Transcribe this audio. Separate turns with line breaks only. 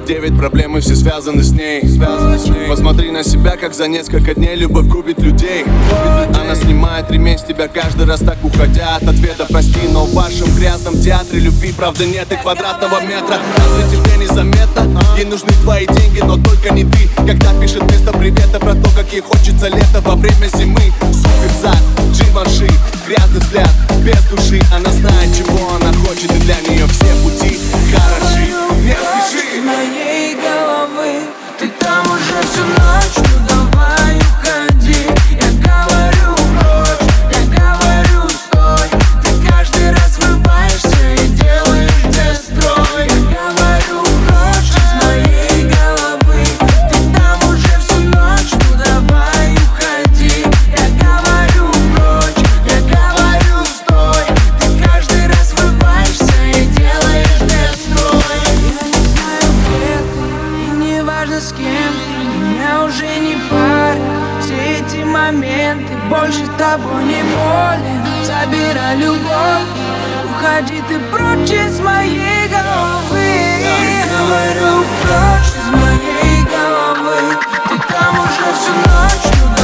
9 проблем и все связаны с ней. Посмотри на себя, как за несколько дней любовь губит людей. Она снимает ремень с тебя каждый раз так уходя от ответа. Прости, но в вашем грязном театре любви правда нет и квадратного метра. Разве тебе незаметно? Ей нужны твои деньги, но только не ты. Когда пишет вместо привета про то, как ей хочется лето во время зимы. Суперзад, Givenchy, грязный взгляд, без души. Она знает, чего она хочет, и для нее все пути хороши. Не спеши.
Из моей головы ты там уже всю ночь, ну давай уходи. Я говорю прочь, я говорю стой. Ты каждый раз врубаешься и делаешь дестрой. Я говорю прочь из моей головы ты там уже всю ночь, ну давай уходи. Я говорю прочь, я говорю стой. Ты каждый раз врубаешься и делаешь дестрой. Я не знаю, где ты, и не важно с кем ты, меня уже не парят все эти моменты. Больше тобой не болен, забирай любовь, уходи ты прочь из моей головы. Говорю прочь из моей головы, ты там уже всю ночь, ну